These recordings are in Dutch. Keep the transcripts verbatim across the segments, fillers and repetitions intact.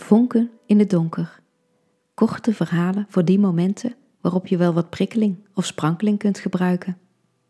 Vonken in het donker. Korte verhalen voor die momenten waarop je wel wat prikkeling of sprankeling kunt gebruiken.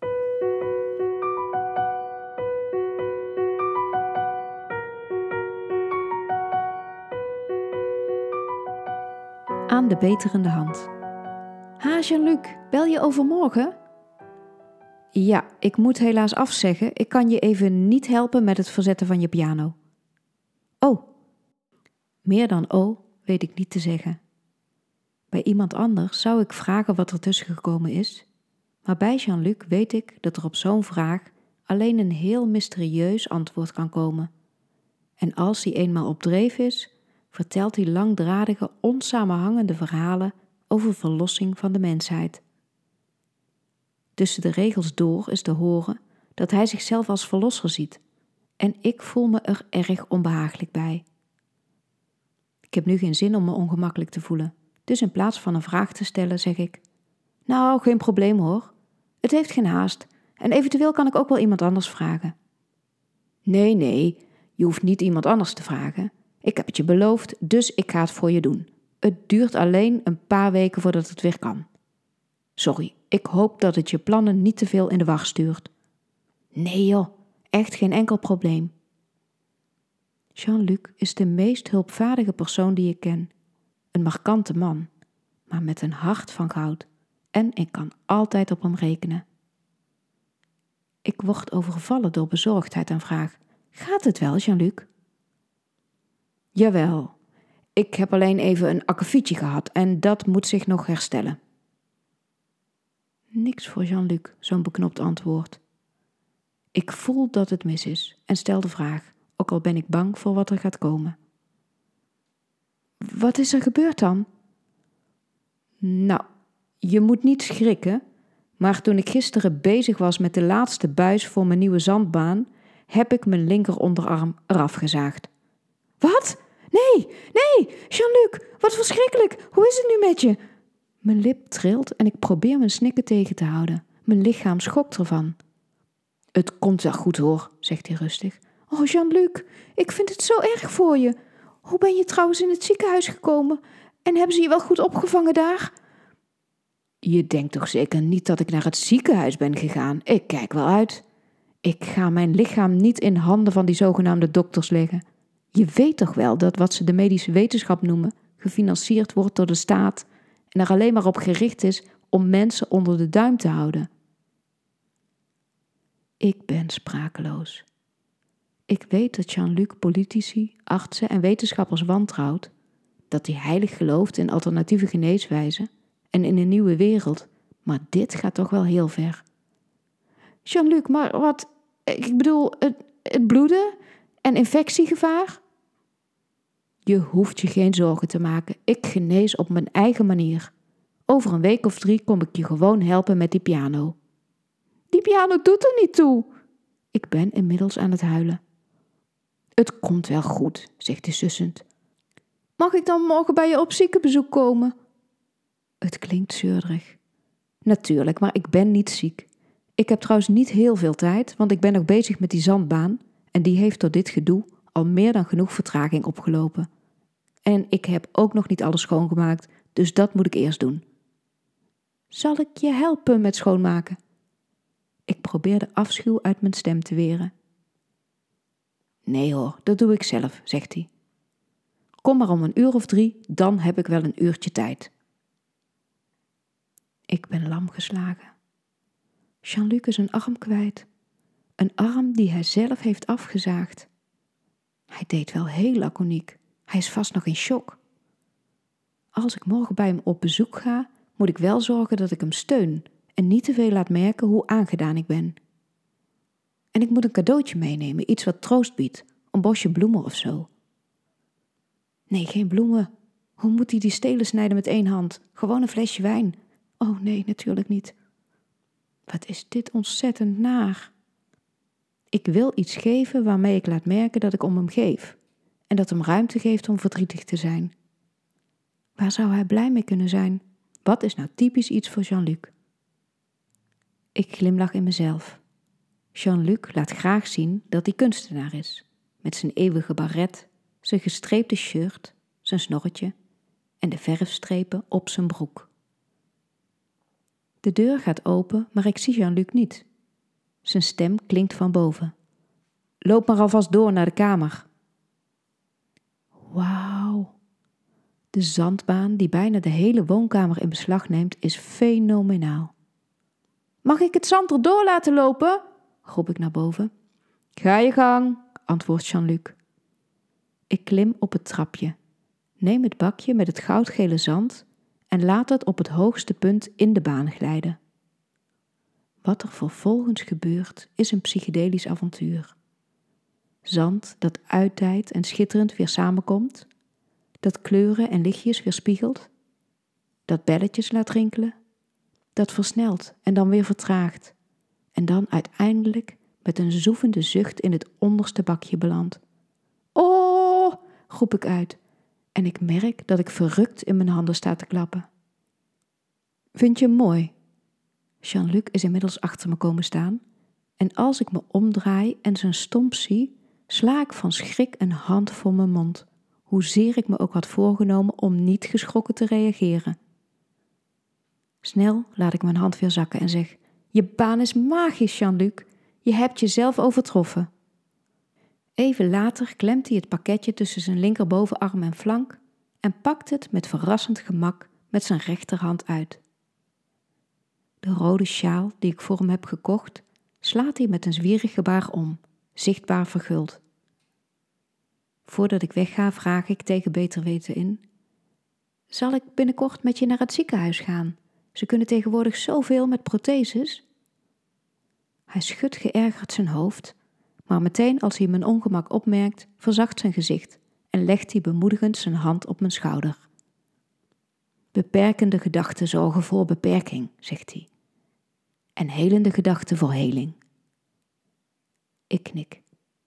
Aan de beterende hand. Ha, Jean-Luc, bel je overmorgen? Ja, ik moet helaas afzeggen. Ik kan je even niet helpen met het verzetten van je piano. Oh, meer dan oh weet ik niet te zeggen. Bij iemand anders zou ik vragen wat er tussen gekomen is, maar bij Jean-Luc weet ik dat er op zo'n vraag alleen een heel mysterieus antwoord kan komen. En als hij eenmaal op dreef is, vertelt hij langdradige, onsamenhangende verhalen over verlossing van de mensheid. Tussen de regels door is te horen dat hij zichzelf als verlosser ziet en ik voel me er erg onbehagelijk bij. Ik heb nu geen zin om me ongemakkelijk te voelen, dus in plaats van een vraag te stellen zeg ik: Nou, geen probleem hoor. Het heeft geen haast en eventueel kan ik ook wel iemand anders vragen. Nee, nee, je hoeft niet iemand anders te vragen. Ik heb het je beloofd, dus ik ga het voor je doen. Het duurt alleen een paar weken voordat het weer kan. Sorry, ik hoop dat het je plannen niet te veel in de war stuurt. Nee joh, echt geen enkel probleem. Jean-Luc is de meest hulpvaardige persoon die ik ken. Een markante man, maar met een hart van goud. En ik kan altijd op hem rekenen. Ik word overvallen door bezorgdheid en vraag: Gaat het wel, Jean-Luc? Jawel, ik heb alleen even een akkefietje gehad en dat moet zich nog herstellen. Niks voor Jean-Luc, zo'n beknopt antwoord. Ik voel dat het mis is en stel de vraag, ook al ben ik bang voor wat er gaat komen. Wat is er gebeurd dan? Nou, je moet niet schrikken, maar toen ik gisteren bezig was met de laatste buis voor mijn nieuwe zandbaan, heb ik mijn linkeronderarm eraf gezaagd. Wat? Nee, nee, Jean-Luc, wat verschrikkelijk, hoe is het nu met je? Mijn lip trilt en ik probeer mijn snikken tegen te houden. Mijn lichaam schokt ervan. Het komt wel goed hoor, zegt hij rustig. Oh Jean-Luc, ik vind het zo erg voor je. Hoe ben je trouwens in het ziekenhuis gekomen? En hebben ze je wel goed opgevangen daar? Je denkt toch zeker niet dat ik naar het ziekenhuis ben gegaan? Ik kijk wel uit. Ik ga mijn lichaam niet in handen van die zogenaamde dokters leggen. Je weet toch wel dat wat ze de medische wetenschap noemen, gefinancierd wordt door de staat en er alleen maar op gericht is om mensen onder de duim te houden. Ik ben sprakeloos. Ik weet dat Jean-Luc politici, artsen en wetenschappers wantrouwt, dat hij heilig gelooft in alternatieve geneeswijzen en in een nieuwe wereld, maar dit gaat toch wel heel ver. Jean-Luc, maar wat, ik bedoel, het, het bloeden en infectiegevaar? Je hoeft je geen zorgen te maken, ik genees op mijn eigen manier. Over een week of drie kom ik je gewoon helpen met die piano. Die piano doet er niet toe. Ik ben inmiddels aan het huilen. Het komt wel goed, zegt hij sussend. Mag ik dan morgen bij je op ziekenbezoek komen? Het klinkt zeurderig. Natuurlijk, maar ik ben niet ziek. Ik heb trouwens niet heel veel tijd, want ik ben nog bezig met die zandbaan en die heeft door dit gedoe al meer dan genoeg vertraging opgelopen. En ik heb ook nog niet alles schoongemaakt, dus dat moet ik eerst doen. Zal ik je helpen met schoonmaken? Ik probeer de afschuw uit mijn stem te weren. Nee hoor, dat doe ik zelf, zegt hij. Kom maar om een uur of drie, dan heb ik wel een uurtje tijd. Ik ben lam geslagen. Jean-Luc is een arm kwijt. Een arm die hij zelf heeft afgezaagd. Hij deed wel heel laconiek. Hij is vast nog in shock. Als ik morgen bij hem op bezoek ga, moet ik wel zorgen dat ik hem steun en niet te veel laat merken hoe aangedaan ik ben. En ik moet een cadeautje meenemen, iets wat troost biedt, een bosje bloemen of zo. Nee, geen bloemen. Hoe moet hij die stelen snijden met één hand? Gewoon een flesje wijn. Oh nee, natuurlijk niet. Wat is dit ontzettend naar. Ik wil iets geven waarmee ik laat merken dat ik om hem geef en dat hem ruimte geeft om verdrietig te zijn. Waar zou hij blij mee kunnen zijn? Wat is nou typisch iets voor Jean-Luc? Ik glimlach in mezelf. Jean-Luc laat graag zien dat hij kunstenaar is. Met zijn eeuwige baret, zijn gestreepte shirt, zijn snorretje en de verfstrepen op zijn broek. De deur gaat open, maar ik zie Jean-Luc niet. Zijn stem klinkt van boven. Loop maar alvast door naar de kamer. Wauw. De zandbaan die bijna de hele woonkamer in beslag neemt is fenomenaal. Mag ik het zand erdoor laten lopen? Roep ik naar boven. Ga je gang, antwoordt Jean-Luc. Ik klim op het trapje, neem het bakje met het goudgele zand en laat het op het hoogste punt in de baan glijden. Wat er vervolgens gebeurt is een psychedelisch avontuur. Zand dat uitdijt en schitterend weer samenkomt, dat kleuren en lichtjes weerspiegelt, dat belletjes laat rinkelen, dat versnelt en dan weer vertraagt en dan uiteindelijk met een zoevende zucht in het onderste bakje belandt. Oh, roep ik uit en ik merk dat ik verrukt in mijn handen sta te klappen. Vind je hem mooi? Jean-Luc is inmiddels achter me komen staan en als ik me omdraai en zijn stomp zie, sla ik van schrik een hand voor mijn mond, hoezeer ik me ook had voorgenomen om niet geschrokken te reageren. Snel laat ik mijn hand weer zakken en zeg, je baan is magisch, Jean-Luc, je hebt jezelf overtroffen. Even later klemt hij het pakketje tussen zijn linkerbovenarm en flank en pakt het met verrassend gemak met zijn rechterhand uit. De rode sjaal die ik voor hem heb gekocht, slaat hij met een zwierig gebaar om, zichtbaar verguld. Voordat ik wegga vraag ik tegen beter weten in, zal ik binnenkort met je naar het ziekenhuis gaan? Ze kunnen tegenwoordig zoveel met protheses. Hij schudt geërgerd zijn hoofd, maar meteen als hij mijn ongemak opmerkt, verzacht zijn gezicht en legt hij bemoedigend zijn hand op mijn schouder. Beperkende gedachten zorgen voor beperking, zegt hij. En helende gedachten voor heling. Ik knik.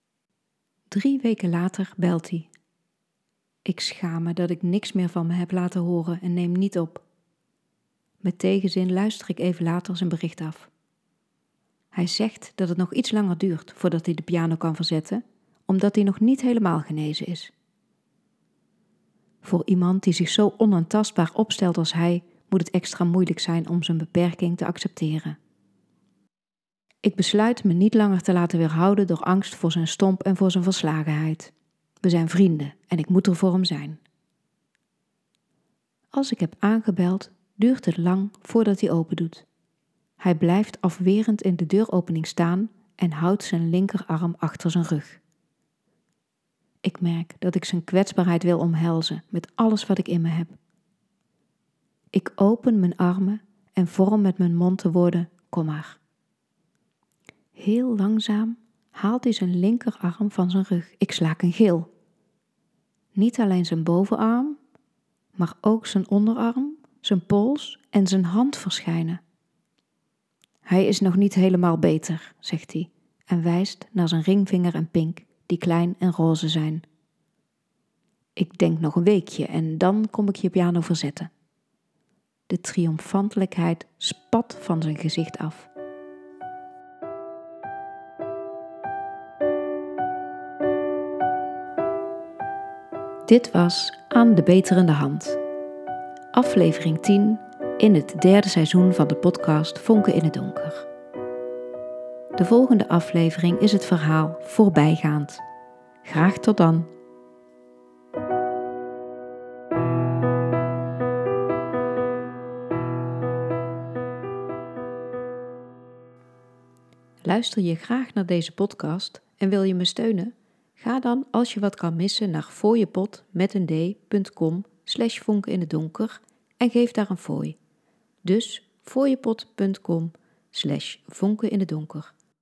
Drie weken later belt hij. Ik schaam me dat ik niks meer van me heb laten horen en neem niet op. Met tegenzin luister ik even later zijn bericht af. Hij zegt dat het nog iets langer duurt voordat hij de piano kan verzetten, omdat hij nog niet helemaal genezen is. Voor iemand die zich zo onaantastbaar opstelt als hij, moet het extra moeilijk zijn om zijn beperking te accepteren. Ik besluit me niet langer te laten weerhouden door angst voor zijn stomp en voor zijn verslagenheid. We zijn vrienden en ik moet er voor hem zijn. Als ik heb aangebeld, duurt het lang voordat hij opendoet. Hij blijft afwerend in de deuropening staan en houdt zijn linkerarm achter zijn rug. Ik merk dat ik zijn kwetsbaarheid wil omhelzen met alles wat ik in me heb. Ik open mijn armen en vorm met mijn mond de woorden, kom maar. Heel langzaam haalt hij zijn linkerarm van zijn rug. Ik slaak een gil. Niet alleen zijn bovenarm, maar ook zijn onderarm, zijn pols en zijn hand verschijnen. Hij is nog niet helemaal beter, zegt hij en wijst naar zijn ringvinger en pink, die klein en roze zijn. Ik denk nog een weekje en dan kom ik je piano verzetten. De triomfantelijkheid spat van zijn gezicht af. Dit was Aan de Beterende Hand. Aflevering tien in het derde seizoen van de podcast Vonken in het Donker. De volgende aflevering is het verhaal Voorbijgaand. Graag tot dan. Luister je graag naar deze podcast en wil je me steunen? Ga dan, als je wat kan missen, naar fooiepot met een d punt com slash vonken in het donker en geef daar een fooi. Dus fooiepot punt com slash vonken in het donker.